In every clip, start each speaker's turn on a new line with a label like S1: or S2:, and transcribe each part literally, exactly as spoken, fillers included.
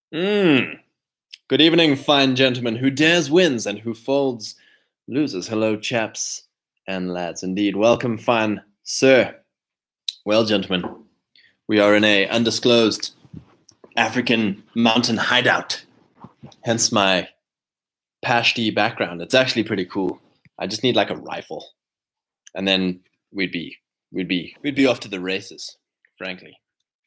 S1: Mm. Good evening, fine gentlemen. Who dares wins and who folds loses. Hello, chaps and lads. Indeed, welcome, fine sir. Well, gentlemen, we are in a undisclosed African mountain hideout. Hence my Pashti background. It's actually pretty cool. I just need like a rifle, and then we'd be we'd be we'd be off to the races, frankly.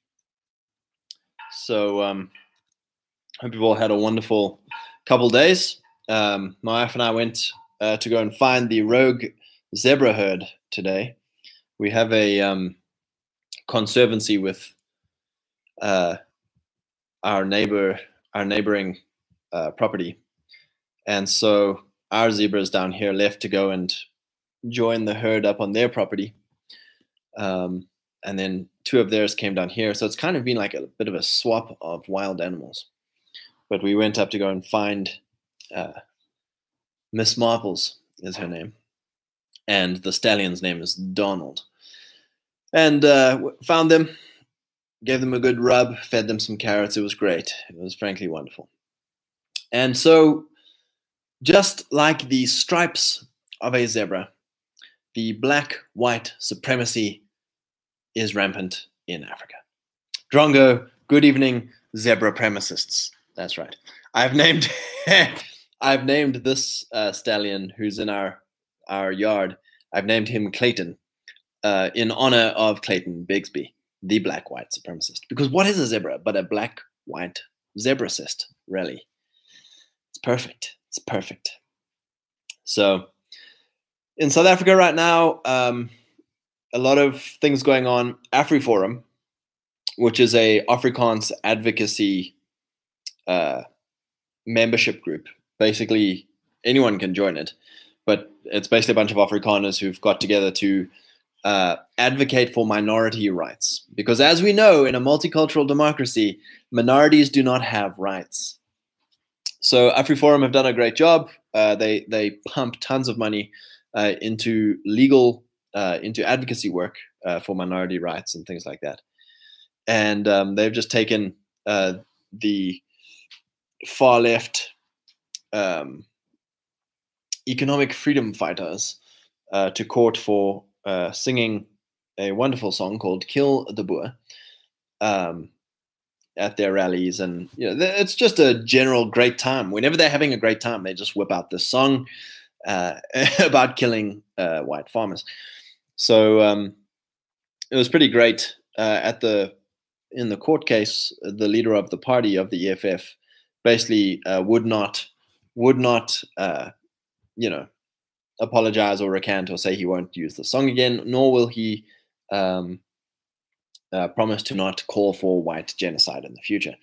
S1: So um, hope you've all had a wonderful couple days. Um, my wife and I went uh, to go and find the rogue zebra herd today. We have a um, conservancy with uh, our neighbor, our neighboring uh, property, and so our zebras down here left to go and join the herd up on their property, um, and then two of theirs came down here. So it's kind of been like a bit of a swap of wild animals. But we went up to go and find uh, Miss Marples is her name, and the stallion's name is Donald. And uh, found them, gave them a good rub, fed them some carrots. It was great. It was frankly wonderful. And so, just like the stripes of a zebra, the black-white supremacy is rampant in Africa. Drongo, good evening, zebra premicists. That's right. I've named I've named this uh, stallion who's in our our yard. I've named him Clayton uh, in honor of Clayton Bigsby, the black-white supremacist. Because what is a zebra but a black-white zebracist? Really, it's perfect. It's perfect. So, in South Africa right now, um, a lot of things going on. AfriForum, which is a Afrikaans advocacy uh, membership group. Basically, anyone can join it, but it's basically a bunch of Afrikaners who've got together to uh, advocate for minority rights. Because as we know, in a multicultural democracy, minorities do not have rights. So AfriForum have done a great job. Uh, they they pump tons of money uh, into legal, uh, into advocacy work uh, for minority rights and things like that. And um, they've just taken uh, the far left um, economic freedom fighters uh, to court for uh, singing a wonderful song called "Kill the Boer" um, at their rallies, and you know, it's just a general great time. Whenever they're having a great time, they just whip out this song uh, about killing uh, white farmers. So um, it was pretty great. Uh, at the in the court case, the leader of the party of the E F F basically uh, would not would not uh, you know apologize or recant or say he won't use the song again, nor will he um, uh, promise to not call for white genocide in the future.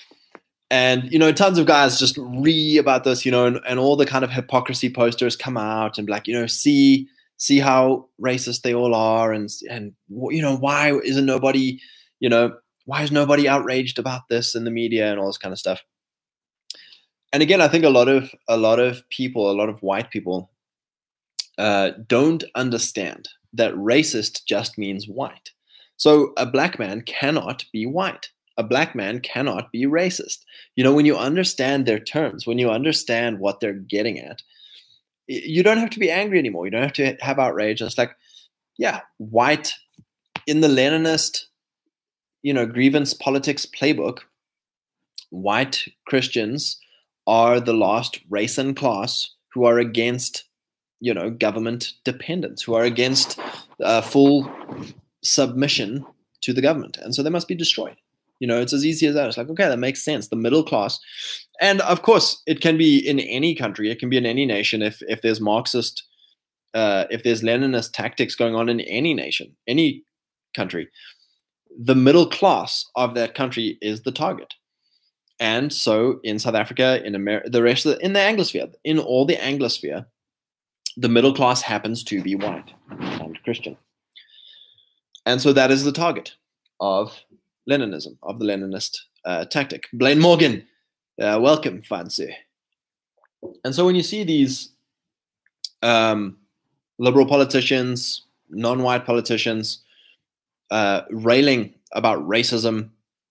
S1: And you know, tons of guys just re about this, you know, and, and all the kind of hypocrisy posters come out and like, you know, see see how racist they all are, and and you know, why isn't nobody, you know, why is nobody outraged about this in the media and all this kind of stuff. And again, I think a lot of a lot of people, a lot of white people, uh, don't understand that racist just means white. So a black man cannot be white. A black man cannot be racist. You know, when you understand their terms, when you understand what they're getting at, you don't have to be angry anymore. You don't have to have outrage. It's like, yeah, white in the Leninist, you know, grievance politics playbook, white Christians are the last race and class who are against, you know, government dependence, who are against uh, full submission to the government. And so they must be destroyed. You know, it's as easy as that. It's like, okay, that makes sense. The middle class. And of course, it can be in any country. It can be in any nation. If if there's Marxist, uh, if there's Leninist tactics going on in any nation, any country, the middle class of that country is the target. And so in South Africa, in America, the rest of the, in the Anglosphere, in all the Anglosphere, the middle class happens to be white and Christian. And so that is the target of Leninism, of the Leninist uh, tactic. Blaine Morgan, uh, welcome, fancy. And so when you see these um, liberal politicians, non-white politicians uh, railing about racism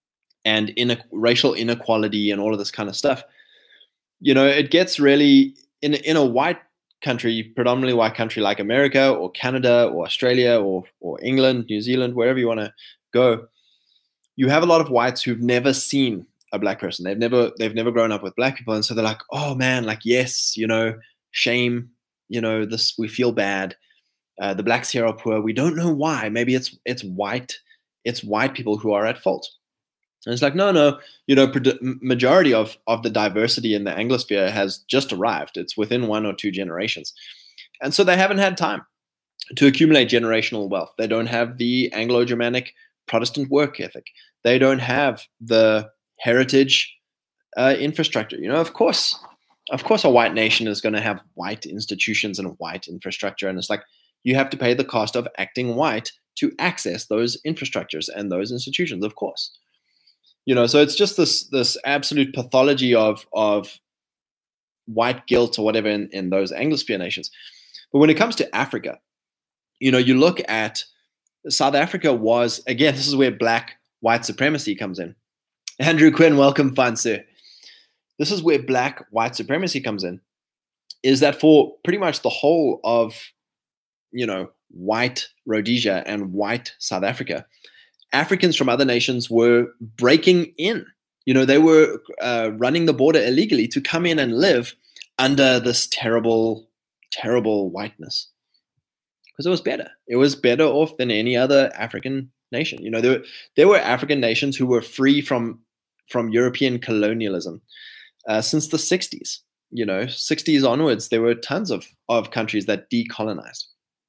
S1: and in racial inequality and all of this kind of stuff. You know, it gets really in in a white country, predominantly white country like America or Canada or Australia or or England, New Zealand, wherever you want to go. You have a lot of whites who've never seen a black person. They've never they've never grown up with black people, and so they're like, oh man, like yes, you know, shame, you know, this we feel bad. Uh, the blacks here are poor. We don't know why. Maybe it's it's white, it's white people who are at fault. And it's like, no, no, you know, majority of, of the diversity in the Anglosphere has just arrived. It's within one or two generations. And so they haven't had time to accumulate generational wealth. They don't have the Anglo-Germanic Protestant work ethic. They don't have the heritage uh, infrastructure. You know, of course, of course, a white nation is going to have white institutions and white infrastructure. And it's like, you have to pay the cost of acting white to access those infrastructures and those institutions, of course. You know, so it's just this this absolute pathology of of white guilt or whatever in, in those Anglosphere nations. But when it comes to Africa, you know, you look at South Africa was, again, this is where black white supremacy comes in. Andrew Quinn, welcome, fine sir. This is where black white supremacy comes in, is that for pretty much the whole of, you know, white Rhodesia and white South Africa, Africans from other nations were breaking in. You know, they were uh, running the border illegally to come in and live under this terrible, terrible whiteness. Because it was better. It was better off than any other African nation. You know, there, there were African nations who were free from, from European colonialism uh, since the sixties. You know, sixties onwards, there were tons of, of countries that decolonized.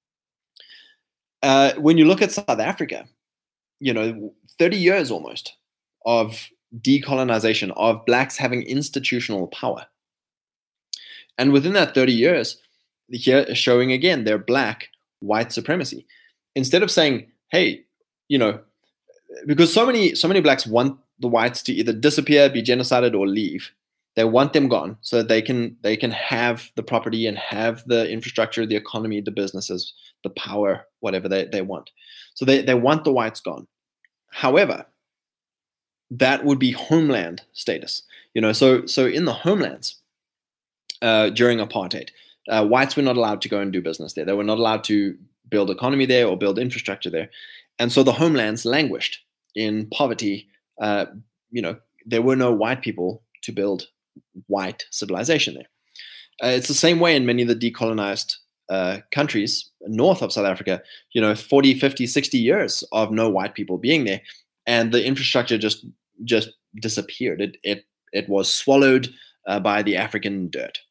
S1: Uh, when you look at South Africa, you know, thirty years almost of decolonization, of blacks having institutional power. And within that thirty years, here showing again their black white supremacy. Instead of saying, hey, you know, because so many, so many blacks want the whites to either disappear, be genocided, or leave. They want them gone so that they can they can have the property and have the infrastructure, the economy, the businesses, the power, whatever they, they want. So they, they want the whites gone. However, that would be homeland status. You know, so so in the homelands uh, during apartheid, uh, whites were not allowed to go and do business there. They were not allowed to build economy there or build infrastructure there. And so the homelands languished in poverty. Uh, you know, there were no white people to build white civilization there. Uh, it's the same way in many of the decolonized uh, countries north of South Africa, you know, forty, fifty, sixty years of no white people being there. And the infrastructure just just disappeared. It, it, it was swallowed uh, by the African dirt.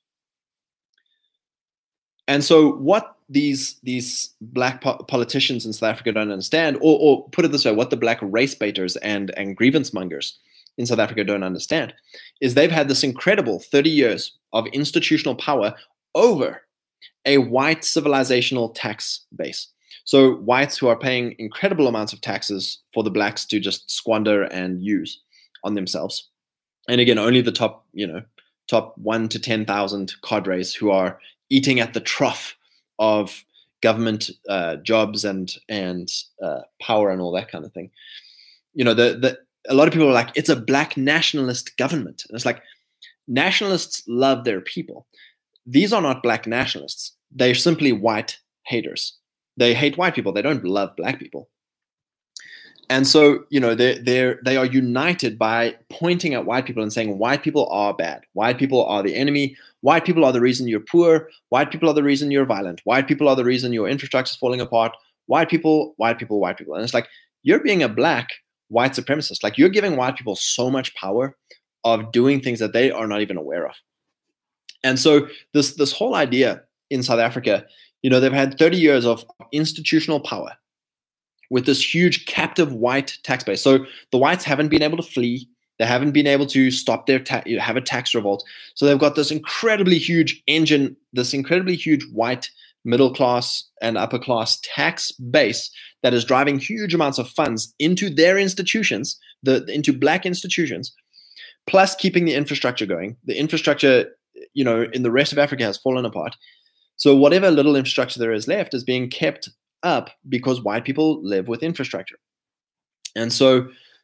S1: And so what these, these black po- politicians in South Africa don't understand, or, or put it this way, what the black race baiters and, and grievance mongers in South Africa don't understand, is they've had this incredible thirty years of institutional power over a white civilizational tax base. So whites who are paying incredible amounts of taxes for the blacks to just squander and use on themselves. And again, only the top, you know, top one to ten thousand cadres who are eating at the trough of government uh, jobs and and uh, power and all that kind of thing. You know, the the a lot of people are like, it's a black nationalist government. And it's like, nationalists love their people. These are not black nationalists. They're simply white haters. They hate white people. They don't love black people. And so, you know, they're, they're, they are united by pointing at white people and saying, white people are bad. White people are the enemy. White people are the reason you're poor. White people are the reason you're violent. White people are the reason your infrastructure is falling apart. White people, white people, white people. And it's like, you're being a black white supremacist. Like, you're giving white people so much power of doing things that they are not even aware of. And so this, this whole idea in South Africa, you know, they've had thirty years of institutional power with this huge captive white tax base. So the whites haven't been able to flee. They haven't been able to stop their ta- have a tax revolt. So they've got this incredibly huge engine, this incredibly huge white middle class and upper class tax base that is driving huge amounts of funds into their institutions, the into black institutions, plus keeping the infrastructure going. The infrastructure, you know, in the rest of Africa has fallen apart. So whatever little infrastructure there is left is being kept up because white people live with infrastructure. And so,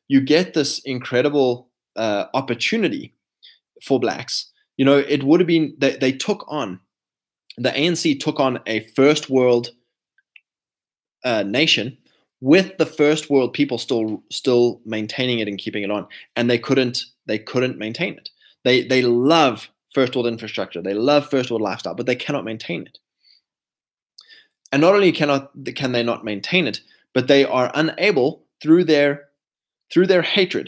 S1: you get this incredible uh, opportunity for blacks. You know, it would have been, they, they took on, the A N C took on a first world uh, nation with the first world people still still maintaining it and keeping it on, and they couldn't they couldn't maintain it. They they love first world infrastructure, they love first world lifestyle, but they cannot maintain it. And not only cannot can they not maintain it, but they are unable through their through their hatred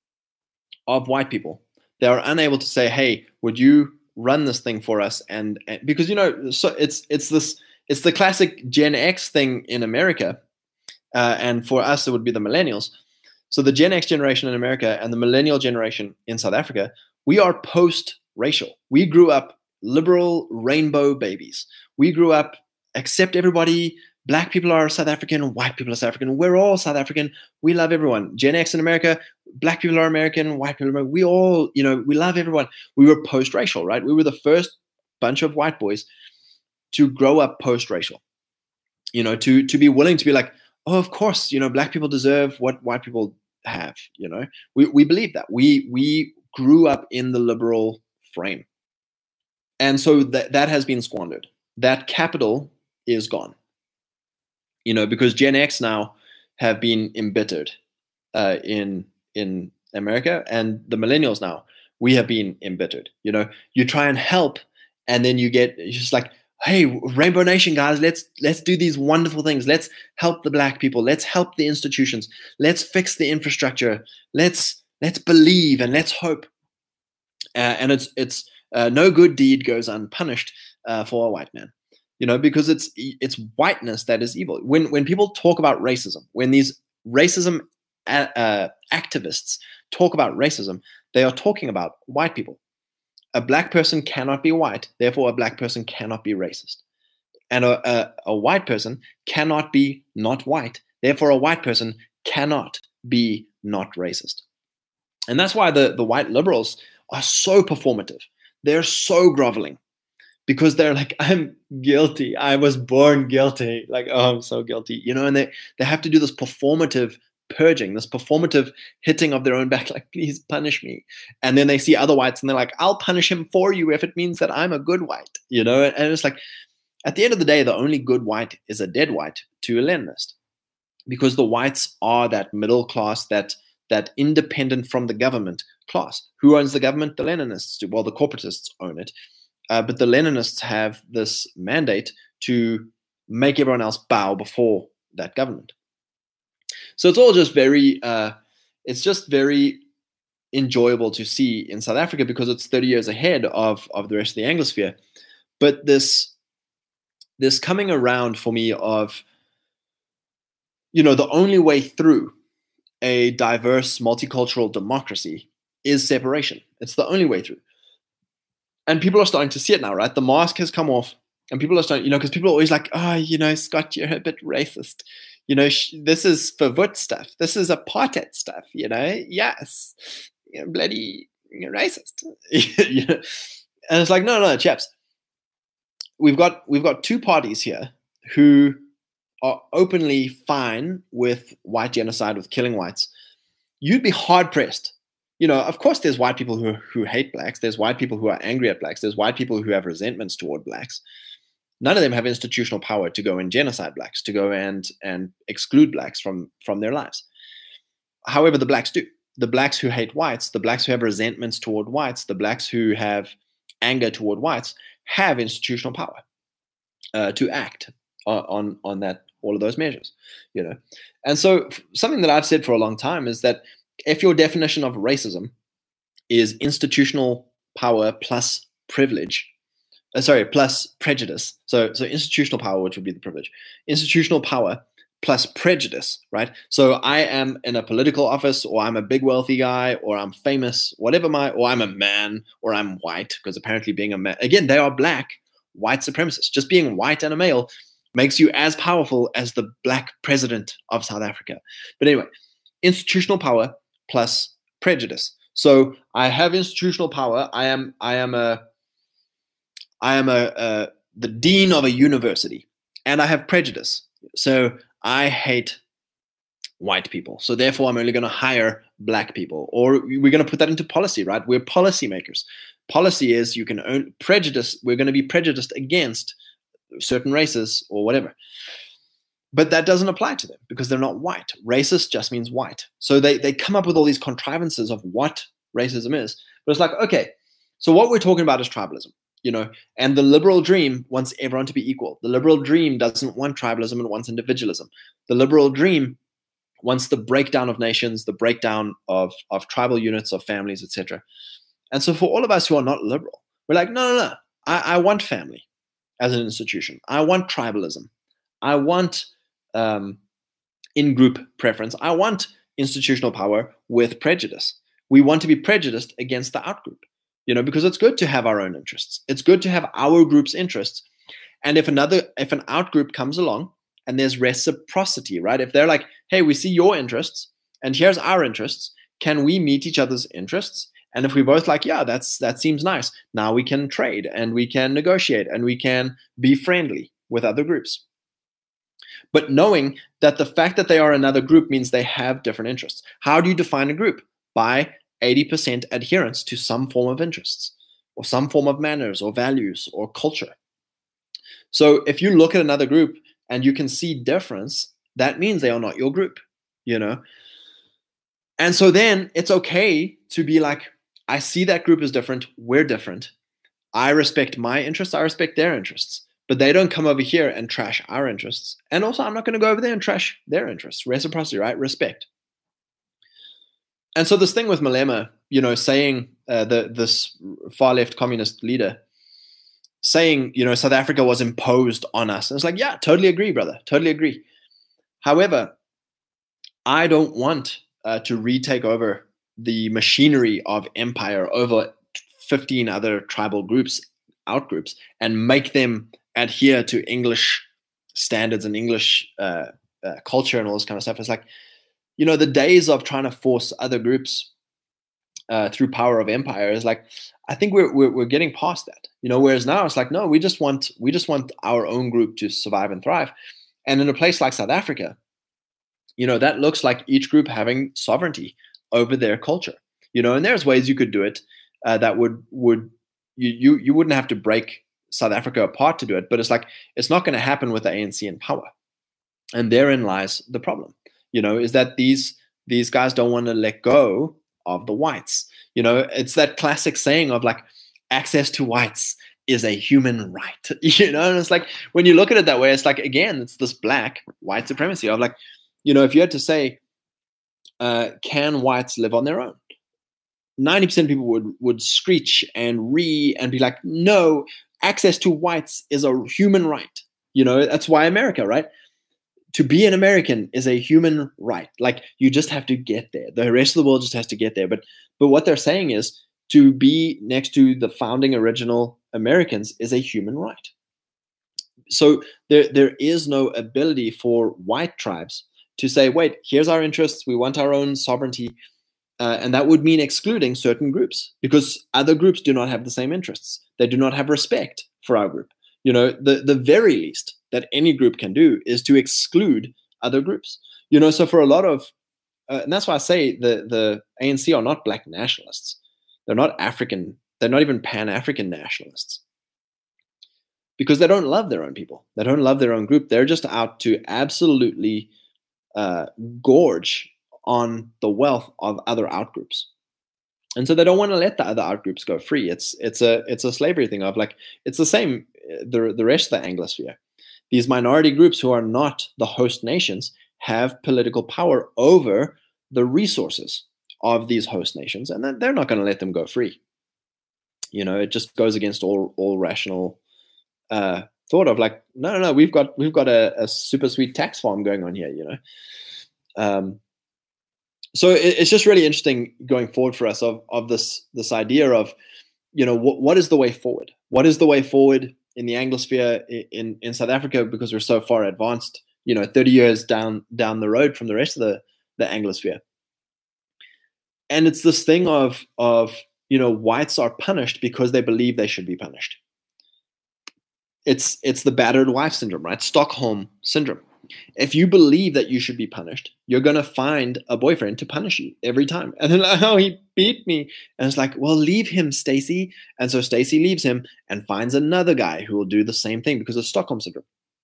S1: of white people. They are unable to say, "Hey, would you run this thing for us?" And, and because you know, so it's it's this it's the classic Gen X thing in America, uh, and for us it would be the millennials. So the Gen X generation in America and the millennial generation in South Africa, we are post-racial. We grew up liberal rainbow babies. We grew up accept everybody. Black people are South African, white people are South African. We're all South African. We love everyone. Gen X in America, black people are American, white people are American. We all, you know, we love everyone. We were post-racial, right? We were the first bunch of white boys to grow up post-racial. You know, to to be willing to be like, oh, of course, you know, black people deserve what white people have. You know, we we believe that. We we grew up in the liberal frame, and so that that has been squandered. That capital is gone. You know, because Gen X now have been embittered uh, in in America, and the millennials now, we have been embittered. You know, you try and help, and then you get it's just like, hey, Rainbow Nation guys, let's let's do these wonderful things. Let's help the black people. Let's help the institutions. Let's fix the infrastructure. Let's let's believe and let's hope. Uh, and it's it's uh, no good deed goes unpunished uh, for a white man. You know, because it's it's whiteness that is evil. When when people talk about racism, when these racism uh, activists talk about racism, they are talking about white people. A black person cannot be white, therefore a black person cannot be racist. And a, a, a white person cannot be not white, therefore a white person cannot be not racist. And that's why the, the white liberals are so performative. They're so groveling. Because they're like, I'm guilty. I was born guilty. Like, oh, I'm so guilty. You know, and they, they have to do this performative purging, this performative hitting of their own back, like, please punish me. And then they see other whites and they're like, I'll punish him for you if it means that I'm a good white. You know, and it's like, at the end of the day, the only good white is a dead white to a Leninist. Because the whites are that middle class, that that independent from the government class. Who owns the government? The Leninists do. Well, the corporatists own it. Uh, but the Leninists have this mandate to make everyone else bow before that government. So it's all just very, uh, it's just very enjoyable to see in South Africa because it's thirty years ahead of, of the rest of the Anglosphere. But this, this coming around for me of, you know, the only way through a diverse multicultural democracy is separation. It's the only way through. And people are starting to see it now, right? The mask has come off and people are starting, you know, because people are always like, oh, you know, Scott, you're a bit racist. You know, sh- this is Verwoerd stuff. This is apartheid stuff, you know? Yes. You're bloody you're racist. You know? And it's like, no, no, chaps. We've got, we've got two parties here who are openly fine with white genocide, with killing whites. You'd be hard-pressed. You know, of course, there's white people who who hate blacks. There's white people who are angry at blacks. There's white people who have resentments toward blacks. None of them have institutional power to go and genocide blacks, to go and and exclude blacks from from their lives. However, the blacks do. The blacks who hate whites, the blacks who have resentments toward whites, the blacks who have anger toward whites have institutional power uh, to act on, on on that all of those measures. You know, and so something that I've said for a long time is that if your definition of racism is institutional power plus privilege, uh, sorry, plus prejudice. So, so institutional power, which would be the privilege, institutional power plus prejudice, right? So I am in a political office, or I'm a big wealthy guy, or I'm famous, whatever my, or I'm a man, or I'm white, because apparently being a man, again, they are black, white supremacists. Just being white and a male makes you as powerful as the black president of South Africa. But anyway, institutional power plus prejudice. So I have institutional power. I am I am a I am a, a the dean of a university, and I have prejudice. So I hate white people. So therefore, I'm only going to hire black people. Or we're going to put that into policy, right? We're policymakers. Policy is you can own prejudice. We're going to be prejudiced against certain races or whatever. But that doesn't apply to them because they're not white. Racist just means white. So they, they come up with all these contrivances of what racism is. But it's like, okay, so what we're talking about is tribalism, you know, and the liberal dream wants everyone to be equal. The liberal dream doesn't want tribalism and wants individualism. The liberal dream wants the breakdown of nations, the breakdown of, of tribal units, of families, et cetera. And so for all of us who are not liberal, we're like, no, no, no, I, I want family as an institution. I want tribalism. I want um, in-group preference. I want institutional power with prejudice. We want to be prejudiced against the outgroup, you know, because it's good to have our own interests. It's good to have our group's interests. And if another, if an outgroup comes along and there's reciprocity, right? If they're like, hey, we see your interests and here's our interests, can we meet each other's interests? And if we both like, yeah, that's that seems nice. Now we can trade and we can negotiate and we can be friendly with other groups. But knowing that the fact that they are another group means they have different interests. How do you define a group? By eighty percent adherence to some form of interests or some form of manners or values or culture. So if you look at another group and you can see difference, that means they are not your group, you know? And so then it's okay to be like, I see that group is different. We're different. I respect my interests. I respect their interests. But they don't come over here and trash our interests. And also, I'm not going to go over there and trash their interests. Reciprocity, right? Respect. And so this thing with Malema, you know, saying uh, the this far left communist leader saying, you know, South Africa was imposed on us. And it's like, yeah, totally agree, brother. Totally agree. However, I don't want uh, to retake over the machinery of empire over fifteen other tribal groups, outgroups, and make them adhere to English standards and English uh, uh, culture and all this kind of stuff. It's like, you know, the days of trying to force other groups uh, through power of empire is like, I think we're, we're we're getting past that. You know, whereas now it's like, no, we just want we just want our own group to survive and thrive. And in a place like South Africa, you know, that looks like each group having sovereignty over their culture. You know, and there's ways you could do it uh, that would would you you you wouldn't have to break South Africa apart to do it. But it's like it's not going to happen with the A N C in power, and therein lies the problem. You know, is that these these guys don't want to let go of the whites. You know, it's that classic saying of like, access to whites is a human right. You know, and it's like when you look at it that way, it's like, again, it's this black white supremacy of like, you know, if you had to say, uh, can whites live on their own? ninety percent of people would would screech and ree and be like, no, access to whites is a human right. You know, that's why America, right? To be an American is a human right. Like, you just have to get there. The rest of the world just has to get there. But but what they're saying is to be next to the founding original Americans is a human right. So there there is no ability for white tribes to say, wait, here's our interests. We want our own sovereignty. Uh, and that would mean excluding certain groups because other groups do not have the same interests. They do not have respect for our group. You know, the, the very least that any group can do is to exclude other groups. You know, so for a lot of, uh, and that's why I say the, the A N C are not black nationalists. They're not African. They're not even Pan-African nationalists because they don't love their own people. They don't love their own group. They're just out to absolutely uh, gorge on the wealth of other outgroups. And so they don't want to let the other outgroups go free. It's it's a it's a slavery thing of like, it's the same, the, the rest of the Anglosphere. These minority groups who are not the host nations have political power over the resources of these host nations, and they're not going to let them go free. You know, it just goes against all all rational uh, thought of like, no, no, no, we've got we've got a, a super sweet tax farm going on here. You know, um, so it, it's just really interesting going forward for us of of this this idea of, you know, what what is the way forward? What is the way forward in the Anglosphere in in South Africa, because we're so far advanced, you know, thirty years down down the road from the rest of the the Anglosphere. And it's this thing of of you know, whites are punished because they believe they should be punished. It's it's the battered wife syndrome, right? Stockholm syndrome. If you believe that you should be punished, you're going to find a boyfriend to punish you every time. And then, like, oh, he beat me. And it's like, well, leave him, Stacy. And so Stacy leaves him and finds another guy who will do the same thing because of Stockholm Syndrome.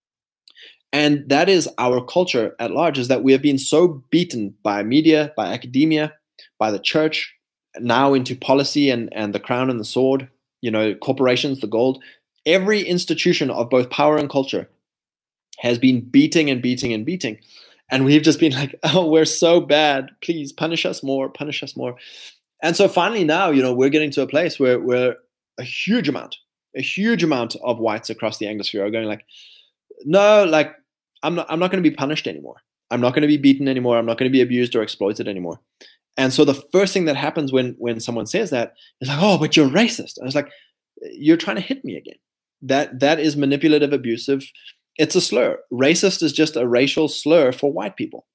S1: And that is our culture at large, is that we have been so beaten by media, by academia, by the church, now into policy and, and the crown and the sword, you know, corporations, the gold. Every institution of both power and culture has been beating and beating and beating. And we've just been like, oh, we're so bad. Please punish us more, punish us more. And so finally now, you know, we're getting to a place where, where a huge amount, a huge amount of whites across the Anglosphere are going like, no, like, I'm not, I'm not going to be punished anymore. I'm not going to be beaten anymore. I'm not going to be abused or exploited anymore. And so the first thing that happens when, when someone says that is like, oh, but you're racist. And it's like, you're trying to hit me again. That, that is manipulative, abusive. It's a slur. Racist is just a racial slur for white people.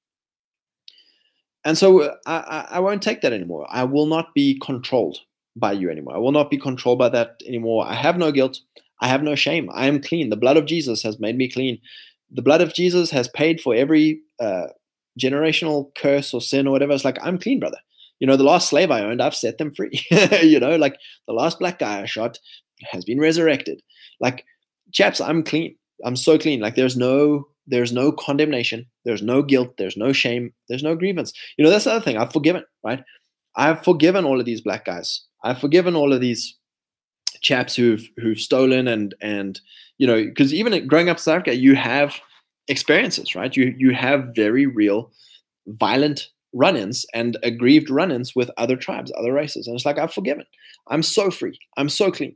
S1: And so I, I won't take that anymore. I will not be controlled by you anymore. I will not be controlled by that anymore. I have no guilt. I have no shame. I am clean. The blood of Jesus has made me clean. The blood of Jesus has paid for every uh, generational curse or sin or whatever. It's like, I'm clean, brother. You know, the last slave I owned, I've set them free. You know, like the last black guy I shot has been resurrected. Like, chaps, I'm clean. I'm so clean. Like there's no, there's no condemnation. There's no guilt. There's no shame. There's no grievance. You know, that's the other thing. I've forgiven, right? I've forgiven all of these black guys. I've forgiven all of these chaps who've, who've stolen and, and, you know, because even growing up in South Africa, you have experiences, right? You, you have very real violent run-ins and aggrieved run-ins with other tribes, other races. And it's like, I've forgiven. I'm so free. I'm so clean.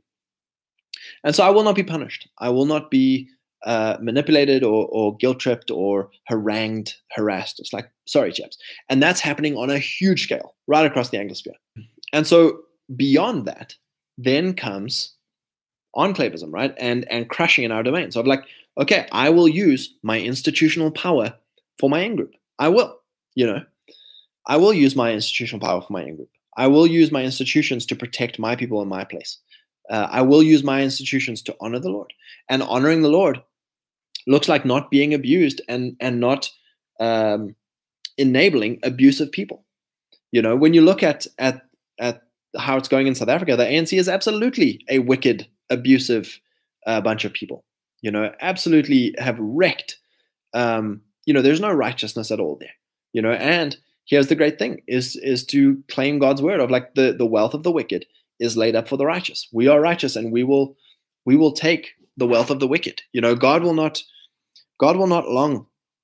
S1: And so I will not be punished. I will not be Uh, manipulated or, or guilt-tripped or harangued, harassed. It's like, sorry, chaps. And that's happening on a huge scale right across the Anglosphere. And so beyond that, then comes enclavism, right? And and crushing in our domain. So I'm like, okay, I will use my institutional power for my in-group. I will, you know. I will use my institutional power for my in-group. I will use my institutions to protect my people in my place. Uh, I will use my institutions to honor the Lord. And honoring the Lord looks like not being abused and, and not um, enabling abusive people. You know, when you look at, at, at how it's going in South Africa, the A N C is absolutely a wicked, abusive uh, bunch of people. You know, absolutely have wrecked. Um, you know, there's no righteousness at all there. You know, and here's the great thing is, is to claim God's word of like the, the wealth of the wicked is laid up for the righteous. We are righteous, and we will we will take the wealth of the wicked. You know, God will not God will not long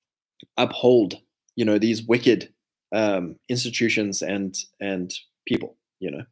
S1: uphold, you know, these wicked um, institutions and and people, you know.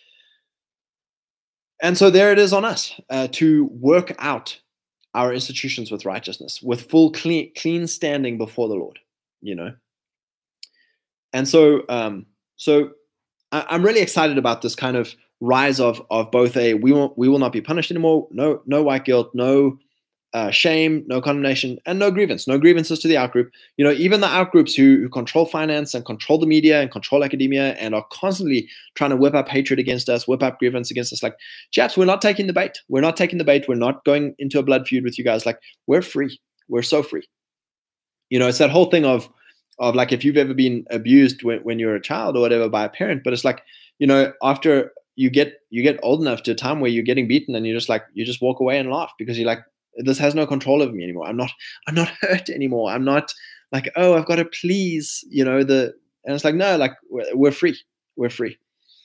S1: And so there it is on us uh, to work out our institutions with righteousness, with full clean clean standing before the Lord, you know. And so um, so I, I'm really excited about this kind of rise of of both a we won't we will not be punished anymore, no no white guilt, no uh, shame, no condemnation, and no grievance, no grievances to the outgroup. You know, even the outgroups who, who control finance and control the media and control academia and are constantly trying to whip up hatred against us, whip up grievance against us. Like, chaps, we're not taking the bait. We're not taking the bait. We're not going into a blood feud with you guys. Like, we're free. We're so free. You know, it's that whole thing of of like if you've ever been abused when, when you're a child or whatever by a parent, but it's like, you know, after you get you get old enough to a time where you're getting beaten and you just like you just walk away and laugh because you're like, this has no control over me anymore. I'm not I'm not hurt anymore. I'm not like, oh, I've got to please, you know, the and it's like, no, like we're, we're free. We're free.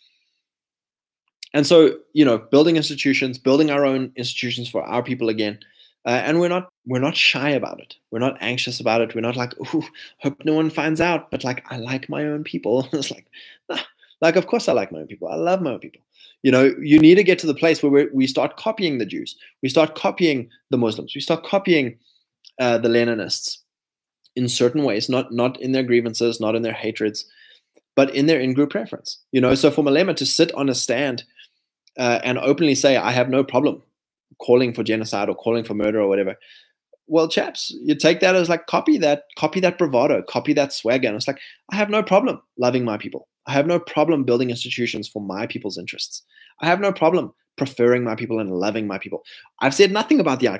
S1: And so, you know, building institutions, building our own institutions for our people again. Uh, and we're not we're not shy about it. We're not anxious about it. We're not like, oh, hope no one finds out. But like, I like my own people. It's like, nah. Like, of course I like my own people. I love my own people. You know, you need to get to the place where we we start copying the Jews. We start copying the Muslims. We start copying uh, the Leninists in certain ways, not not in their grievances, not in their hatreds, but in their in-group preference. You know, so for Malema to sit on a stand uh, and openly say, I have no problem calling for genocide or calling for murder or whatever. Well, chaps, you take that as like, copy that, copy that bravado, copy that swagger. And it's like, I have no problem loving my people. I have no problem building institutions for my people's interests. I have no problem preferring my people and loving my people. I've said nothing about the out group.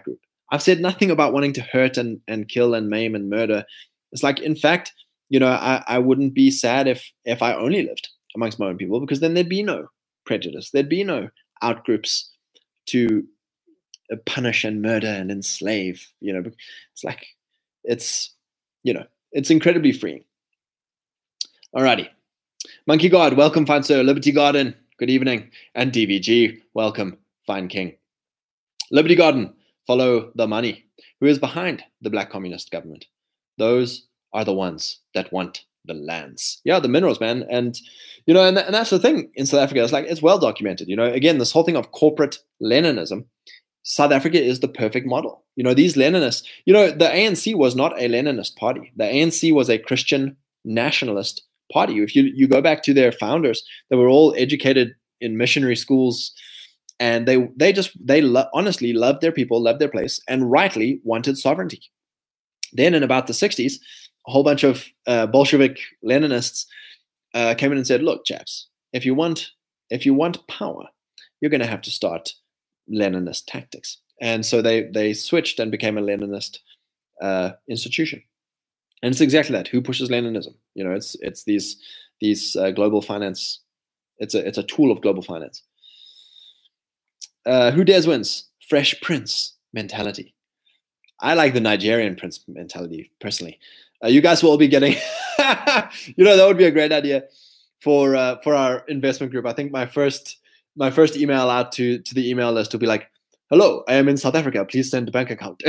S1: I've said nothing about wanting to hurt and, and kill and maim and murder. It's like, in fact, you know, I, I wouldn't be sad if if I only lived amongst my own people, because then there'd be no prejudice. There'd be no outgroups to punish and murder and enslave. You know, it's like, it's, you know, it's incredibly freeing. Alrighty. Monkey God, welcome, fine sir. Liberty Garden, good evening. And D V G, welcome, fine king. Liberty Garden, follow the money. Who is behind the black communist government? Those are the ones that want the lands. Yeah, the minerals, man. And, you know, and, th- and that's the thing in South Africa. It's like, it's well documented. You know, again, this whole thing of corporate Leninism, South Africa is the perfect model. You know, these Leninists, you know, the A N C was not a Leninist party. The A N C was a Christian nationalist party. If you, you go back to their founders, they were all educated in missionary schools, and they they just, they lo- honestly loved their people, loved their place, and rightly wanted sovereignty. Then in about the sixties, a whole bunch of uh, Bolshevik Leninists uh, came in and said, look, chaps, if you want, if you want power, you're going to have to start Leninist tactics. And so they they switched and became a Leninist uh, institution. And it's exactly that. Who pushes Leninism? You know, it's it's these these uh, global finance. It's a it's a tool of global finance. Uh, who dares wins? Fresh Prince mentality. I like the Nigerian Prince mentality personally. Uh, you guys will all be getting, you know, that would be a great idea for uh, for our investment group. I think my first my first email out to to the email list will be like, "Hello, I am in South Africa. Please send a bank account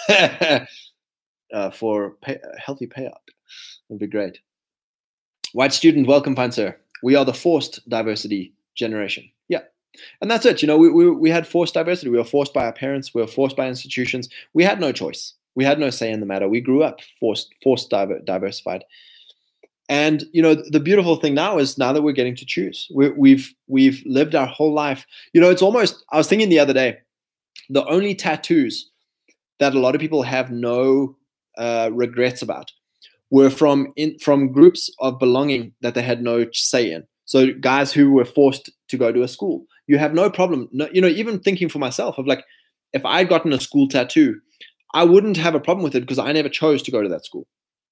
S1: uh, for pay, a healthy payout." Would be great. White student, welcome, fine sir. We are the forced diversity generation. Yeah. And that's it. You know, we, we we had forced diversity. We were forced by our parents. We were forced by institutions. We had no choice. We had no say in the matter. We grew up forced, forced diver, diversified. And you know, the beautiful thing now is now that we're getting to choose. We, we've we've lived our whole life. You know, it's almost. I was thinking the other day, the only tattoos that a lot of people have no uh, regrets about were from in, from groups of belonging that they had no say in. So guys who were forced to go to a school. You have no problem. No, you know, even thinking for myself of like, if I'd gotten a school tattoo, I wouldn't have a problem with it because I never chose to go to that school.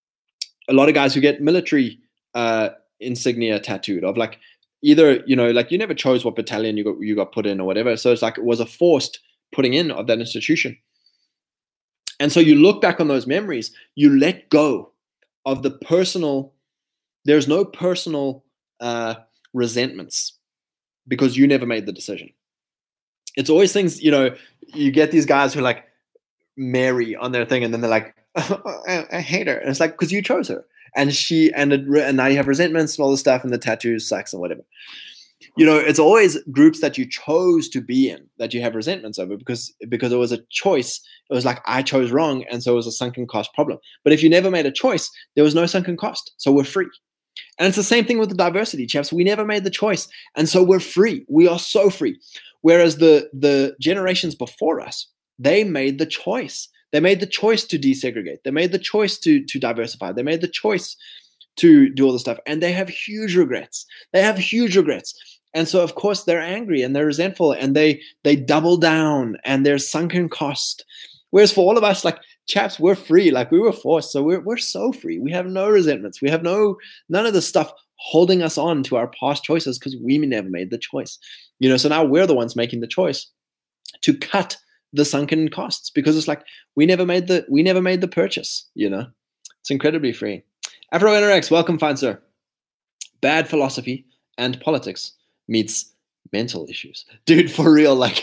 S1: A lot of guys who get military uh, insignia tattooed of like either, you know, like you never chose what battalion you got you got put in or whatever. So it's like it was a forced putting in of that institution. And so you look back on those memories, you let go of the personal. There's no personal uh, resentments because you never made the decision. It's always things, you know, you get these guys who like Mary on their thing and then they're like, oh, I, I hate her. And it's like, because you chose her. And she, and, it, and now you have resentments and all this stuff and the tattoos sucks and whatever. You know, it's always groups that you chose to be in that you have resentments over because, because it was a choice. It was like, I chose wrong. And so it was a sunken cost problem. But if you never made a choice, there was no sunken cost. So we're free. And it's the same thing with the diversity, chaps. We never made the choice. And so we're free. We are so free. Whereas the, the generations before us, they made the choice. They made the choice to desegregate. They made the choice to, to diversify. They made the choice to do all this stuff. And they have huge regrets. They have huge regrets. And so, of course, they're angry and they're resentful and they they double down and there's sunken cost. Whereas for all of us, like, chaps, we're free. Like, we were forced. So we're we're so free. We have no resentments. We have no none of the stuff holding us on to our past choices because we never made the choice. You know, so now we're the ones making the choice to cut the sunken costs because it's like we never made the we never made the purchase. You know, it's incredibly free. Afro N R X, welcome, fine sir. Bad philosophy and politics meets mental issues, dude. For real, like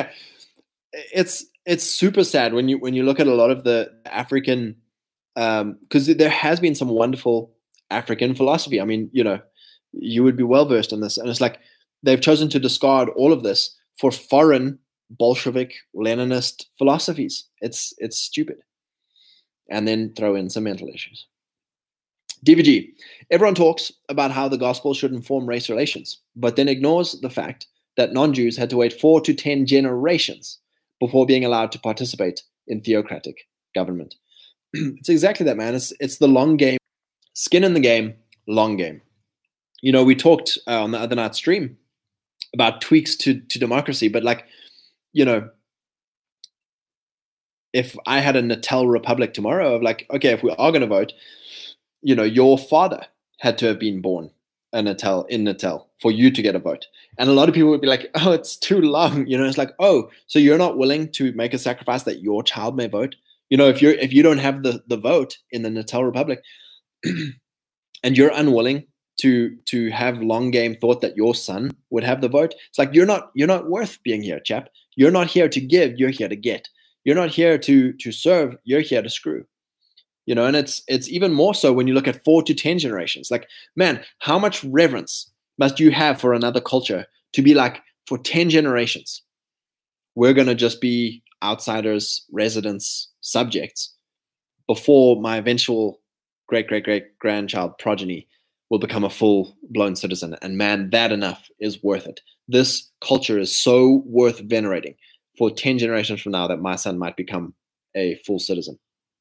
S1: it's it's super sad when you when you look at a lot of the African, um, because there has been some wonderful African philosophy. I mean, you know, you would be well versed in this, and it's like they've chosen to discard all of this for foreign Bolshevik Leninist philosophies. It's it's stupid, and then throw in some mental issues. D V G. Everyone talks about how the gospel should inform race relations, but then ignores the fact that non-Jews had to wait four to ten generations before being allowed to participate in theocratic government. It's exactly that, man. It's it's the long game, skin in the game, long game. You know, we talked uh, on the other night stream about tweaks to to democracy, but like, you know, if I had a Natal Republic tomorrow of like, okay, if we are going to vote, you know, your father had to have been born a Natal in Natal for you to get a vote. And a lot of people would be like, oh, it's too long. You know, it's like, oh, so you're not willing to make a sacrifice that your child may vote? You know, if you're if you don't have the, the vote in the Natal Republic and you're unwilling to to have long game thought that your son would have the vote, it's like you're not you're not worth being here, chap. You're not here to give, you're here to get. You're not here to to serve, you're here to screw. You know, and it's it's even more so when you look at four to ten generations. Like, man, how much reverence must you have for another culture to be like, for ten generations, we're going to just be outsiders, residents, subjects before my eventual great, great, great grandchild progeny will become a full-blown citizen. And man, that enough is worth it. This culture is so worth venerating for ten generations from now that my son might become a full citizen.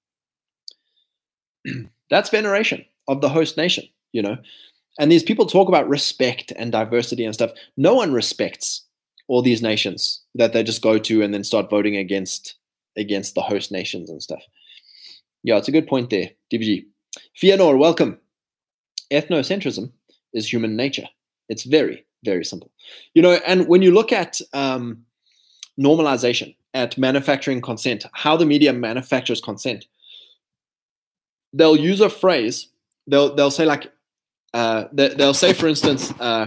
S1: That's veneration of the host nation, you know. And these people talk about respect and diversity and stuff. No one respects all these nations that they just go to and then start voting against against the host nations and stuff. Yeah, it's a good point there, D V G. Fianor, welcome. Ethnocentrism is human nature. It's very, very simple. You know, and when you look at um, normalization, at manufacturing consent, how the media manufactures consent, they'll use a phrase. They'll they'll say like, uh, they, they'll say, for instance, uh,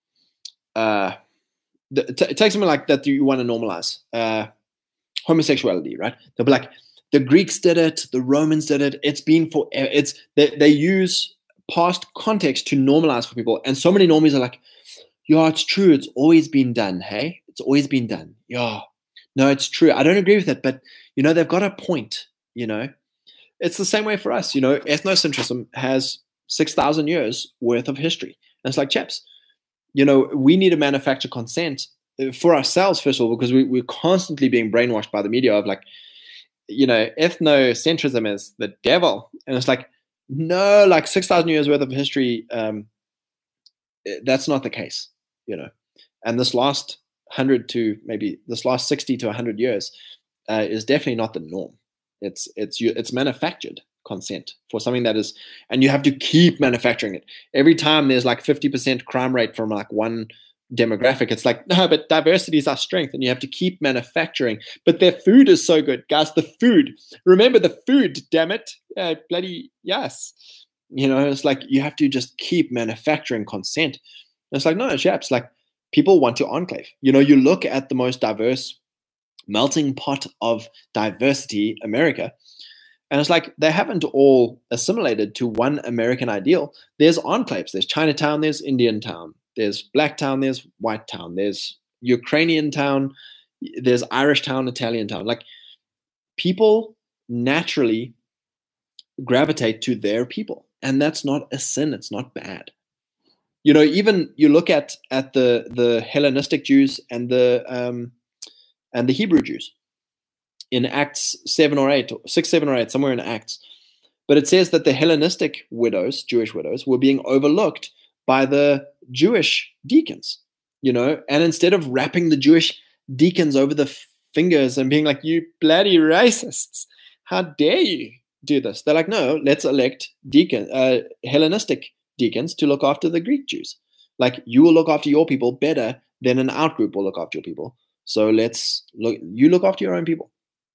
S1: uh, the, t- take something like that you want to normalize, uh, homosexuality, right? They'll be like, the Greeks did it, the Romans did it. It's been for it's they, they use past context to normalize for people, and so many normies are like, yeah, it's true. It's always been done. Hey, it's always been done. Yeah, no, it's true. I don't agree with it, but you know, they've got a point. You know. It's the same way for us, you know. Ethnocentrism has six thousand years worth of history. And it's like, chaps, you know, we need to manufacture consent for ourselves, first of all, because we, we're constantly being brainwashed by the media of like, you know, ethnocentrism is the devil. And it's like, no, like six thousand years worth of history, um, that's not the case, you know. And this last one hundred to maybe this last sixty to one hundred years uh, is definitely not the norm. It's it's it's manufactured consent for something that is, and you have to keep manufacturing it. Every time there's like fifty percent crime rate from like one demographic, it's like, no, but diversity is our strength, and you have to keep manufacturing. But their food is so good, guys. The food, remember the food, damn it, uh, bloody yes. You know, it's like you have to just keep manufacturing consent. And it's like, no, chaps, like people want to enclave. You know, you look at the most diverse melting pot of diversity, America, and it's like they haven't all assimilated to one American ideal. There's enclaves. There's Chinatown, there's Indian town, there's Black town, there's White town, there's Ukrainian town, there's Irish town, Italian town. Like people naturally gravitate to their people, and that's not a sin. It's not bad. You know, even you look at at the the Hellenistic Jews and the um, and the Hebrew Jews in Acts seven or eight, or six, seven or eight, somewhere in Acts. But it says that the Hellenistic widows, Jewish widows, were being overlooked by the Jewish deacons, you know, and instead of wrapping the Jewish deacons over the f- fingers and being like, you bloody racists, how dare you do this? They're like, no, let's elect deacon, uh, Hellenistic deacons to look after the Greek Jews. Like, you will look after your people better than an outgroup will look after your people. So let's look, you look after your own people.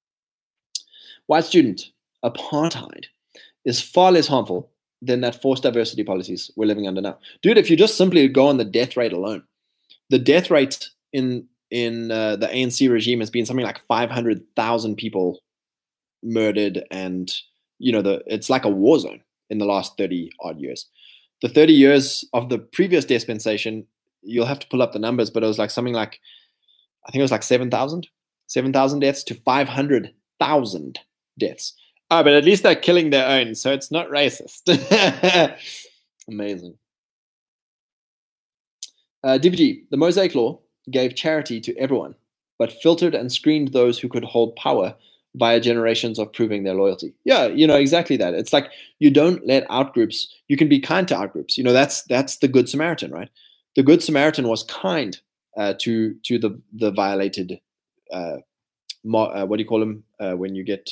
S1: White student, apartheid is far less harmful than that forced diversity policies we're living under now. Dude, if you just simply go on the death rate alone, the death rate in in uh, the A N C regime has been something like five hundred thousand people murdered, and you know, the it's like a war zone in the last thirty odd years. The thirty years of the previous dispensation, you'll have to pull up the numbers, but it was like something like, I think it was like seven thousand, seven thousand deaths to five hundred thousand deaths. Oh, but at least they're killing their own, so it's not racist. Amazing. Uh, D V G, the Mosaic Law gave charity to everyone, but filtered and screened those who could hold power via generations of proving their loyalty. Yeah, you know, exactly that. It's like you don't let outgroups, you can be kind to outgroups. You know, that's that's the Good Samaritan, right? The Good Samaritan was kind uh, to to the the violated uh, uh, what do you call him uh, when you get?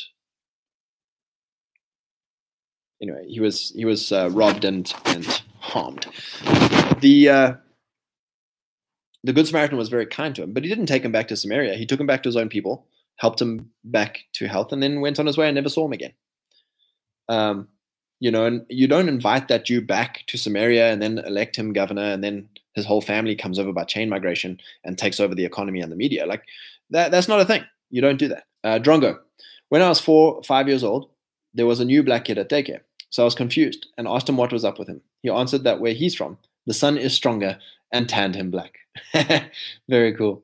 S1: Anyway, he was he was uh, robbed and and harmed. The uh, the Good Samaritan was very kind to him, but he didn't take him back to Samaria. He took him back to his own people, helped him back to health, and then went on his way and never saw him again. Um, you know, and you don't invite that Jew back to Samaria and then elect him governor, and then his whole family comes over by chain migration and takes over the economy and the media. Like that, that's not a thing. You don't do that. Uh, Drongo, when I was four, five years old, there was a new black kid at daycare. So I was confused and asked him what was up with him. He answered that where he's from, the sun is stronger, and tanned him black. Very cool.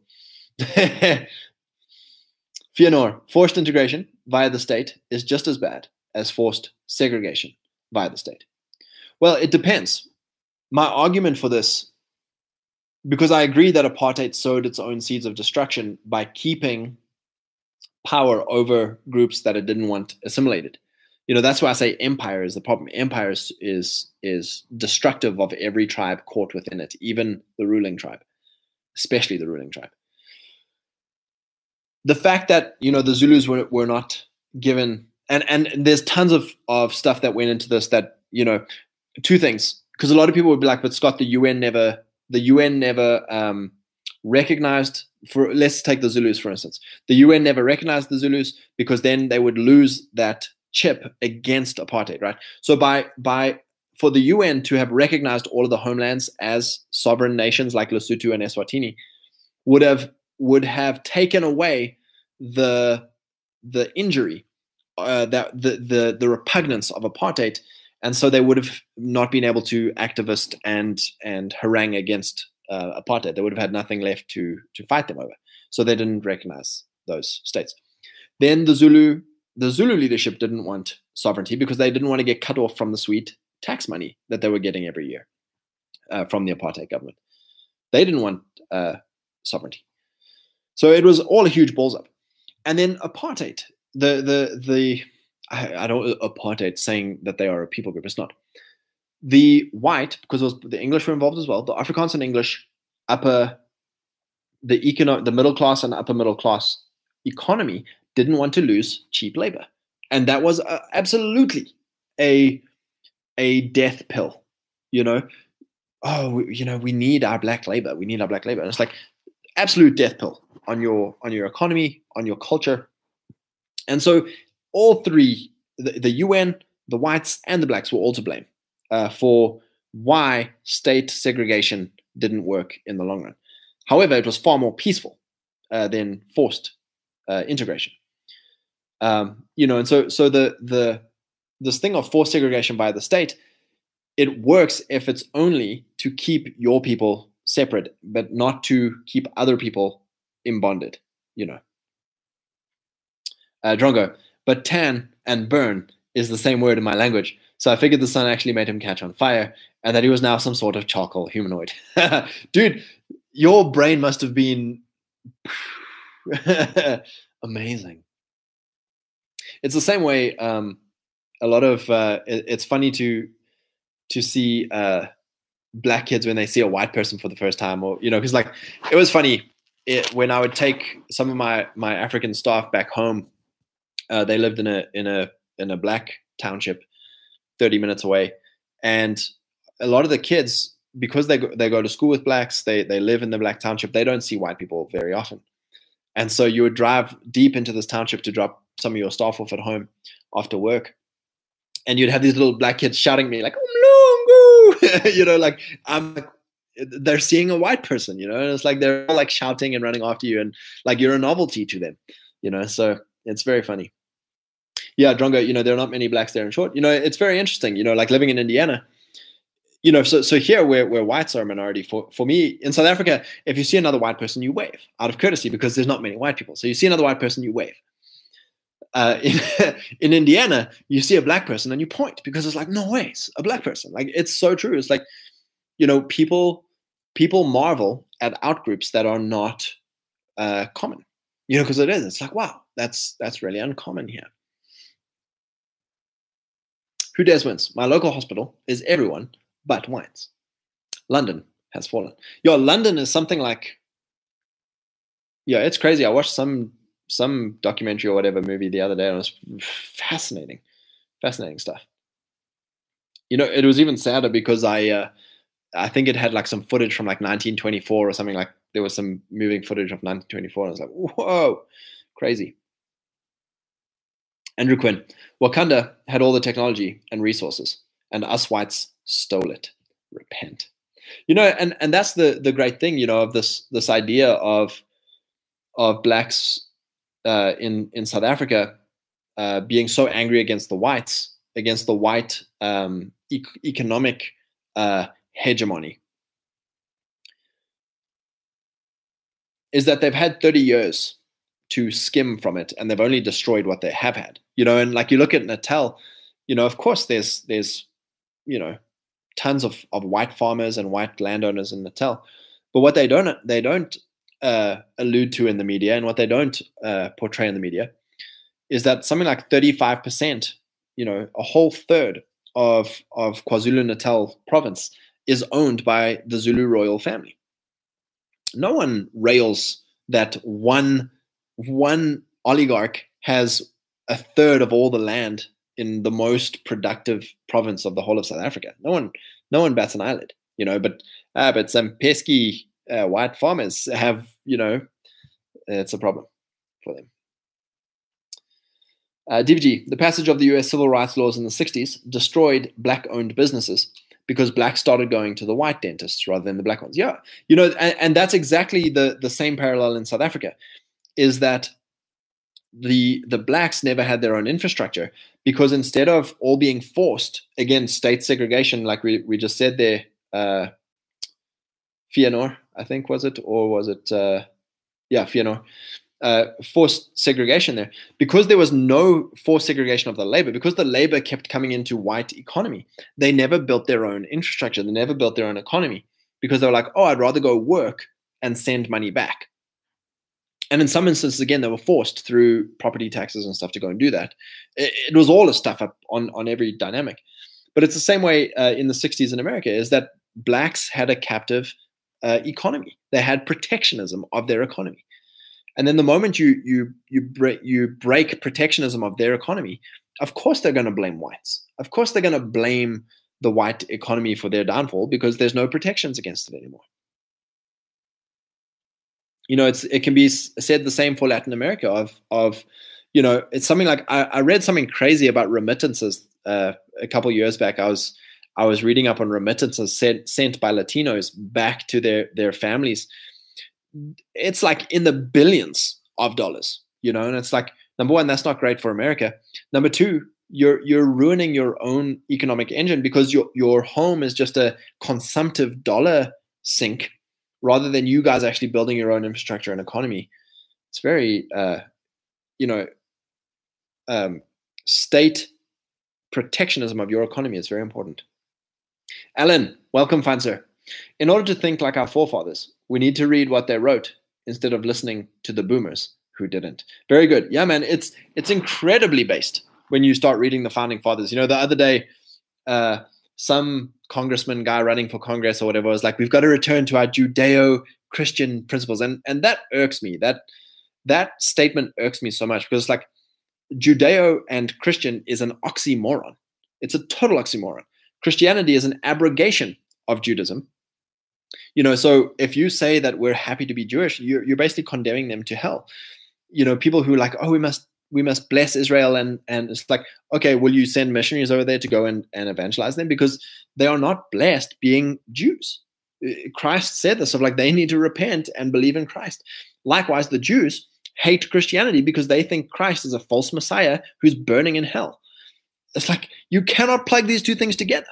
S1: Fionor, forced integration via the state is just as bad as forced segregation via the state. Well, it depends. My argument for this, because I agree that apartheid sowed its own seeds of destruction by keeping power over groups that it didn't want assimilated. You know, that's why I say empire is the problem. Empire is, is, is destructive of every tribe caught within it, even the ruling tribe, especially the ruling tribe. The fact that, you know, the Zulus were, were not given, and, and there's tons of, of stuff that went into this that, you know, two things, because a lot of people would be like, but Scott, the U N never, the U N never um, recognized, for let's take the Zulus, for instance. The U N never recognized the Zulus because then they would lose that chip against apartheid, right? So by by for the U N to have recognized all of the homelands as sovereign nations like Lesotho and Eswatini would have would have taken away the the injury, uh, that the the the repugnance of apartheid, and so they would have not been able to activist and and harangue against uh, apartheid. They would have had nothing left to to fight them over. So they didn't recognize those states. Then the Zulu. The Zulu leadership didn't want sovereignty because they didn't want to get cut off from the sweet tax money that they were getting every year uh, from the apartheid government. They didn't want uh, sovereignty. So it was all a huge balls up. And then apartheid, the, the, the, I, I don't, apartheid saying that they are a people group, it's not. The white, because it was, the English were involved as well, the Afrikaans and English, upper, the economic, the middle class and upper middle class economy didn't want to lose cheap labor. And that was uh, absolutely a, a death pill, you know. Oh, we, you know, we need our black labor. We need our black labor. And it's like absolute death pill on your, on your economy, on your culture. And so all three, the, the U N, the whites, and the blacks were all to blame uh, for why state segregation didn't work in the long run. However, it was far more peaceful uh, than forced uh, integration. Um, you know, and so so the the this thing of forced segregation by the state, it works if it's only to keep your people separate, but not to keep other people imbonded. You know, uh, Drongo, but tan and burn is the same word in my language, so I figured the sun actually made him catch on fire, and that he was now some sort of charcoal humanoid. Dude, your brain must have been amazing. It's the same way. Um, a lot of uh, it, it's funny to to see uh, black kids when they see a white person for the first time, or you know, because like it was funny it, when I would take some of my my African staff back home. Uh, they lived in a in a in a black township, thirty minutes away, and a lot of the kids, because they go, they go to school with blacks, they they live in the black township. They don't see white people very often, and so you would drive deep into this township to drop some of your staff off at home after work, and you'd have these little black kids shouting at me like "Umlungu," you know, like I'm like, they're seeing a white person, you know, and it's like they're all like shouting and running after you, and like you're a novelty to them, you know. So it's very funny. Yeah, Drongo, you know, there are not many blacks there in short. You know, it's very interesting, you know, like living in Indiana, you know, so so here where, where whites are a minority, for, for me, in South Africa, if you see another white person, you wave out of courtesy because there's not many white people. So you see another white person, you wave. Uh, in, in Indiana, you see a black person and you point because it's like, no way, it's a black person. Like, it's so true. It's like, you know, people people marvel at outgroups that are not uh, common, you know, because it is. It's like, wow, that's that's really uncommon here. Who dares wins? My local hospital is everyone but whites. London has fallen. Yo, London is something like, yeah, it's crazy. I watched some some documentary or whatever movie the other day, and it was fascinating, fascinating stuff. You know, it was even sadder because I, uh, I think it had like some footage from like nineteen twenty-four or something. Like there was some moving footage of nineteen twenty-four, and I was like, whoa, crazy. Andrew Quinn, Wakanda had all the technology and resources, and us whites stole it. Repent. You know, and, and that's the, the great thing, you know, of this this idea of of blacks uh, in in South Africa uh, being so angry against the whites, against the white um, e- economic uh, hegemony, is that they've had thirty years to skim from it, and they've only destroyed what they have had. You know, and like you look at Natal, you know, of course there's there's you know tons of, of white farmers and white landowners in Natal, but what they don't they don't uh, allude to in the media, and what they don't uh, portray in the media, is that something like thirty-five percent, you know, a whole third of of KwaZulu-Natal province is owned by the Zulu royal family. No one rails that one one oligarch has a third of all the land in the most productive province of the whole of South Africa. No one, no one bats an eyelid, you know. But uh, but some pesky uh, white farmers have, you know, it's a problem for them. Uh, D V G, the passage of the U S civil rights laws in the sixties destroyed black-owned businesses because blacks started going to the white dentists rather than the black ones. Yeah, you know, and, and that's exactly the the same parallel in South Africa. Is that the the blacks never had their own infrastructure, because instead of all being forced, again, state segregation, like we, we just said there, uh, Fianor, I think, was it? Or was it, uh, yeah, Fianor, uh, forced segregation there. Because there was no forced segregation of the labor, because the labor kept coming into white economy, they never built their own infrastructure. They never built their own economy, because they were like, oh, I'd rather go work and send money back. And in some instances, again, they were forced through property taxes and stuff to go and do that. It, it was all a stuff up on, on every dynamic. But it's the same way uh, in the sixties in America, is that blacks had a captive uh, economy. They had protectionism of their economy. And then the moment you you you break, you break protectionism of their economy, of course they're going to blame whites. Of course they're going to blame the white economy for their downfall, because there's no protections against it anymore. You know, it's it can be said the same for Latin America. Of of, you know, it's something like I, I read something crazy about remittances uh, a couple of years back. I was I was reading up on remittances sent sent by Latinos back to their their families. It's like in the billions of dollars, you know, and it's like, number one, that's not great for America. Number two, you're you're ruining your own economic engine, because your your home is just a consumptive dollar sink, rather than you guys actually building your own infrastructure and economy. It's very, uh, you know, um, state protectionism of your economy is very important. Alan, welcome, fine sir. In order to think like our forefathers, we need to read what they wrote instead of listening to the boomers who didn't. Very good. Yeah, man, it's it's incredibly based when you start reading the founding fathers. You know, the other day, uh, some congressman guy running for Congress or whatever was like, we've got to return to our Judeo-Christian principles. And and that irks me. That that statement irks me so much, because it's like, Judeo and Christian is an oxymoron. It's a total oxymoron. Christianity is an abrogation of Judaism. You know, so if you say that we're happy to be Jewish, you're, you're basically condemning them to hell. You know, people who are like, oh, we must we must bless Israel, and and it's like, okay, will you send missionaries over there to go and, and evangelize them? Because they are not blessed being Jews. Christ said this, of like, they need to repent and believe in Christ. Likewise, the Jews hate Christianity because they think Christ is a false Messiah who's burning in hell. It's like, you cannot plug these two things together.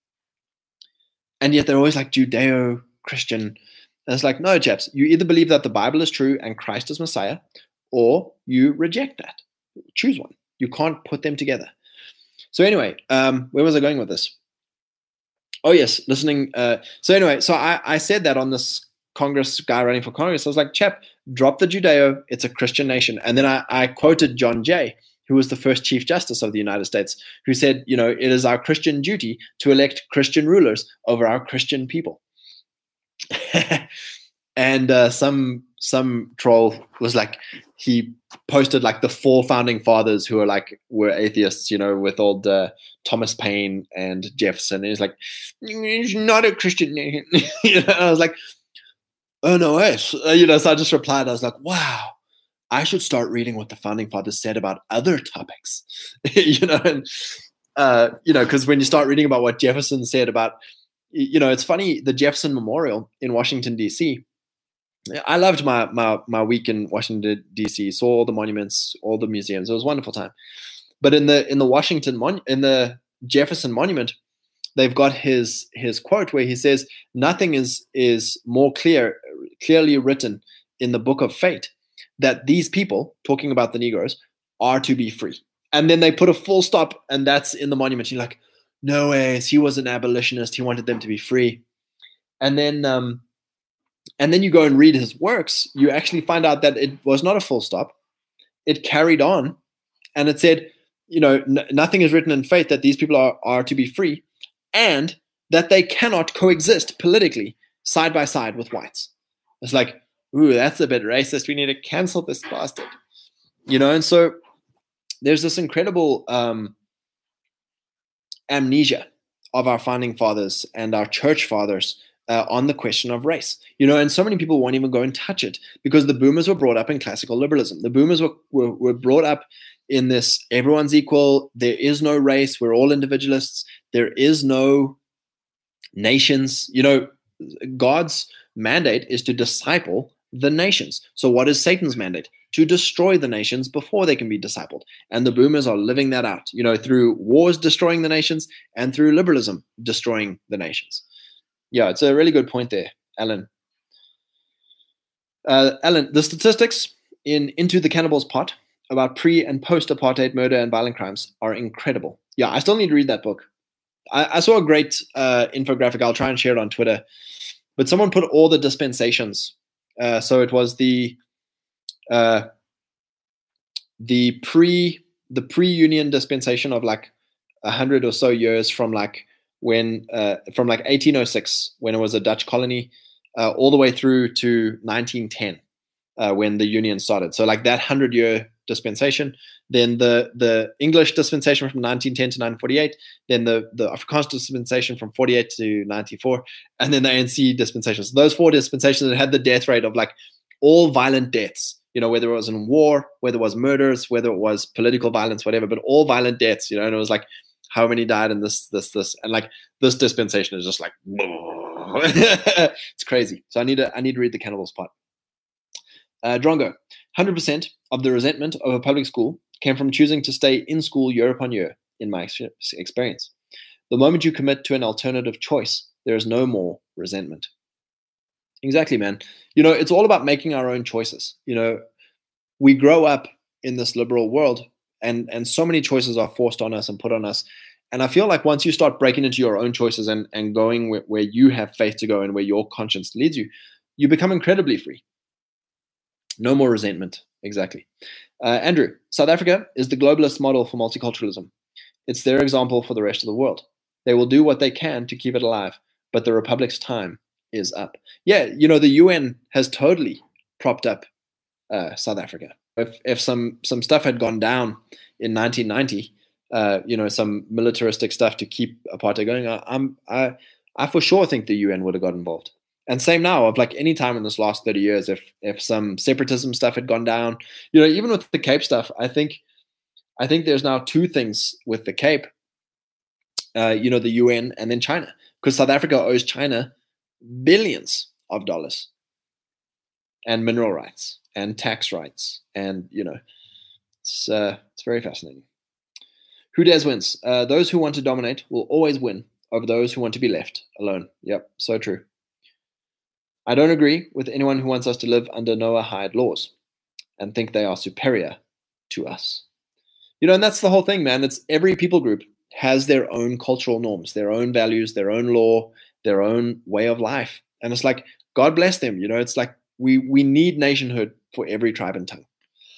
S1: And yet they're always like Judeo-Christian. And it's like, no, chaps, you either believe that the Bible is true and Christ is Messiah, or you reject that. Choose one. You can't put them together. So anyway, um, where was I going with this? Oh, yes, listening. Uh, so anyway, so I, I said that on this Congress guy running for Congress. I was like, chap, drop the Judeo. It's a Christian nation. And then I, I quoted John Jay, who was the first Chief Justice of the United States, who said, you know, it is our Christian duty to elect Christian rulers over our Christian people. And uh, some some troll was like, he posted like the four founding fathers who are like were atheists, you know, with old uh, Thomas Paine and Jefferson. And he's like, he's not a Christian. You know, I was like, oh no way. Uh, you know, so I just replied. I was like, wow, I should start reading what the founding fathers said about other topics. You know, and uh, you know, because when you start reading about what Jefferson said about, you know, it's funny, the Jefferson Memorial in Washington D C. I loved my my my week in Washington D C. Saw all the monuments, all the museums. It was a wonderful time. But in the in the Washington mon- in the Jefferson Monument, they've got his his quote where he says, "Nothing is is more clear clearly written in the book of fate that these people," talking about the Negroes, "are to be free." And then they put a full stop, and that's in the monument. You're like, no ways. He was an abolitionist. He wanted them to be free. And then um, and then you go and read his works. You actually find out that it was not a full stop. It carried on, and it said, you know, n- nothing is written in fate that these people are, are to be free, and that they cannot coexist politically side by side with whites. It's like, ooh, that's a bit racist. We need to cancel this bastard. You know, and so there's this incredible um, amnesia of our founding fathers and our church fathers uh, on the question of race. You know, and so many people won't even go and touch it because the boomers were brought up in classical liberalism. The boomers were, were, were brought up in this, everyone's equal, there is no race, we're all individualists, there is no nations. You know, God's mandate is to disciple the nations. So what is Satan's mandate? To destroy the nations before they can be discipled. And the boomers are living that out, you know, through wars destroying the nations and through liberalism destroying the nations. Yeah, it's a really good point there, Alan. Uh, Alan, the statistics in Into the Cannibal's Pot about pre and post-apartheid murder and violent crimes are incredible. Yeah, I still need to read that book. I, I saw a great uh, infographic. I'll try and share it on Twitter. But someone put all the dispensations. Uh, so it was the uh, the pre the pre-union dispensation of like a hundred or so years from like when uh, from like eighteen oh six when it was a Dutch colony, uh, all the way through to nineteen ten uh, when the union started. So like that hundred year dispensation, then the the English dispensation from nineteen ten to nineteen forty-eight, then the the Afrikaans dispensation from forty-eight to ninety-four, and then the A N C dispensation. So those four dispensations that had the death rate of like all violent deaths, you know, whether it was in war, whether it was murders, whether it was political violence, whatever, but all violent deaths, you know, and it was like how many died in this, this, this, and like this dispensation is just like, it's crazy. So I need to, I need to read the Cannibal's Pot. Uh, Drongo, one hundred percent of the resentment of a public school came from choosing to stay in school year upon year, in my ex- experience. The moment you commit to an alternative choice, there is no more resentment. Exactly, man. You know, it's all about making our own choices. You know, we grow up in this liberal world, and and so many choices are forced on us and put on us. And I feel like once you start breaking into your own choices and, and going where, where you have faith to go and where your conscience leads you, you become incredibly free. No more resentment. Exactly. Uh, Andrew, South Africa is the globalist model for multiculturalism. It's their example for the rest of the world. They will do what they can to keep it alive, but the Republic's time is up. Yeah, you know, the U N has totally propped up uh, South Africa. If if some some stuff had gone down in nineteen ninety, uh, you know, some militaristic stuff to keep apartheid going, I, I'm I I for sure think the U N would have got involved. And same now, of like any time in this last thirty years, if if some separatism stuff had gone down, you know, even with the Cape stuff, I think I think there's now two things with the Cape, uh, you know, the U N and then China, because South Africa owes China billions of dollars and mineral rights and tax rights, and you know, it's uh, it's very fascinating. Who dares wins? Uh, those who want to dominate will always win over those who want to be left alone. Yep, so true. I don't agree with anyone who wants us to live under Noahide laws and think they are superior to us. You know, and that's the whole thing, man. It's every people group has their own cultural norms, their own values, their own law, their own way of life. And it's like, God bless them. You know, it's like we we need nationhood for every tribe and tongue.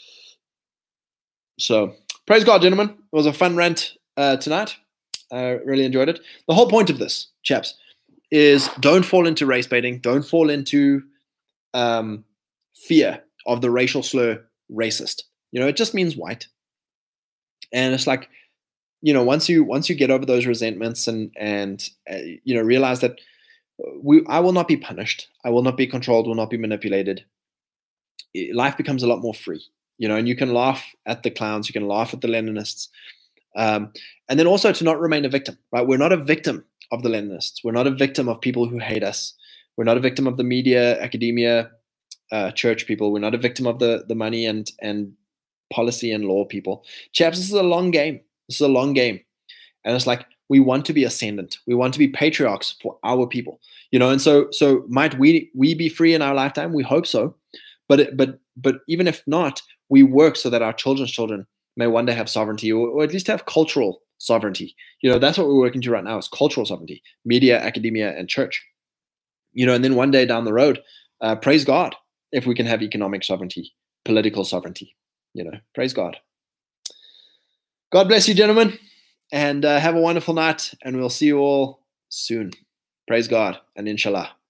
S1: So praise God, gentlemen. It was a fun rant uh, tonight. I really enjoyed it. The whole point of this, chaps, is don't fall into race baiting. Don't fall into um, fear of the racial slur racist. You know, it just means white. And it's like, you know, once you once you get over those resentments and and uh, you know, realize that we I will not be punished, I will not be controlled, will not be manipulated. Life becomes a lot more free, you know, and you can laugh at the clowns, you can laugh at the Leninists, um, and then also to not remain a victim, right? We're not a victim of the Leninists. We're not a victim of people who hate us. We're not a victim of the media, academia, uh, church people. We're not a victim of the the money and and policy and law people. Chaps, this is a long game. This is a long game. And it's like, we want to be ascendant. We want to be patriarchs for our people, you know? And so, so might we, we be free in our lifetime? We hope so. But, but, but even if not, we work so that our children's children may one day have sovereignty, or, or at least have cultural sovereignty. You know, that's what we're working to right now, is cultural sovereignty, media, academia, and church. You know, and then one day down the road, uh, praise God if we can have economic sovereignty, political sovereignty. You know, praise God. God bless you, gentlemen, and uh, have a wonderful night, and we'll see you all soon. Praise God, and inshallah.